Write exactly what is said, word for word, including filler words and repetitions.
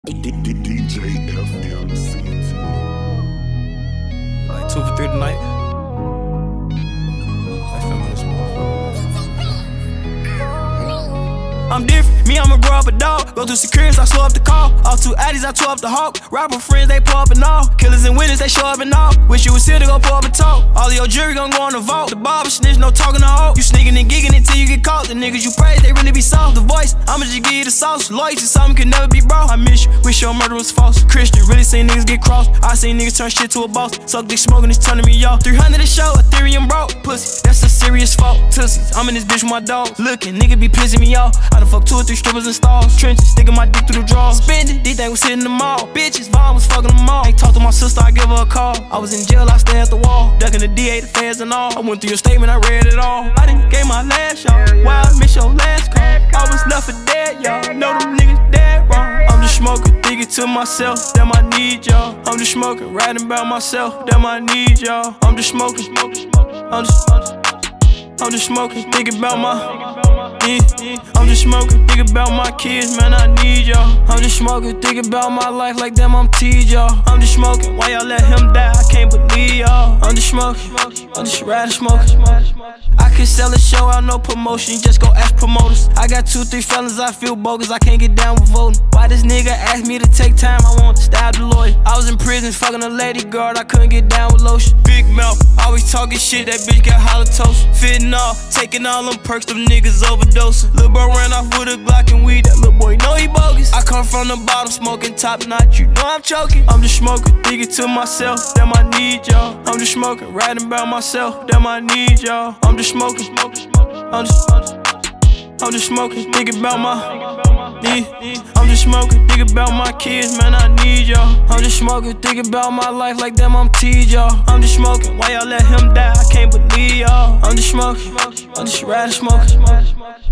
D J F M C. Like two for three tonight. F M on this motherfucker. I'm different, me I'ma grow up a dog. Go through securities, I slow up the call. All two addies, I tore up the hawk. Rapper friends, they pull up and all. Killers and witnesses, they show up and all. Wish you was here to go pull up and talk. All of your jury gon' go on the vault. The barber snitch, no talking to hoe. You sneaking and gigging until you get caught. The niggas you praise, they really be soft. The voice, I'ma just give you the sauce. Loyalty, something could never be broke. I miss you, wish your murder was false. Christian, really seen niggas get crossed. I seen niggas turn shit to a boss. Suck dick smoking, it's turning me off. three hundred a show, Ethereum broke. Pussy, that's a serious fault. Tussies, I'm in this bitch with my dog. Looking, nigga be pissing me off. I done fuck two or three strippers in stalls. Trenches, sticking my dick through the drawers. Spending, these things was hitting the mall. Bitches, Vaughn was fucking them all. Ain't talk to my sister, I give her a call. I was in jail, I stay at the wall. Ducking the D A, the feds and all. I went through your statement, I read it all. I done gave my last, y'all. Why I miss your last call? I was left for dead, y'all. Know them niggas dead wrong. I'm just smoking, thinking to myself, damn I need y'all. I'm just smoking, writing about myself, damn I need y'all. I'm just smoking, I'm just, I'm just smoking, thinking about my. Yeah, I'm just smoking, think about my kids, man, I need y'all. I'm just smoking, think about my life like damn I'm T, y'all. I'm just smoking, why y'all let him die, I can't believe y'all. I'm just smoking, I'm just riding smoking. I could sell a show out, no promotion, just go ask promoters. I got two, three fellas, I feel bogus, I can't get down with voting. Why this nigga asked me to take time, I want to stab the lawyer. I was in prison, fucking a lady guard, I couldn't get down with lotion. Big mouth, always talking shit, that bitch got halitosis. Fitting off, taking all them perks, them niggas overdosing. Lil' bro ran off with a Glock and weed, that little boy know he bogus. I come from the bottom, smoking top notch, you know I'm choking. I'm just smoking, thinking to myself, damn I need y'all. I'm just smoking, writing about myself, damn I need y'all. I'm just smoking, I'm just, I'm just smoking, thinking about my, yeah. I'm just smoking, thinking about my kids, man, I need y'all. I'm just smoking, thinking about my life like damn I'm T, y'all. I'm just smoking, why y'all let him die, I can't believe y'all. I'm just smoking, I'm just riding smoking.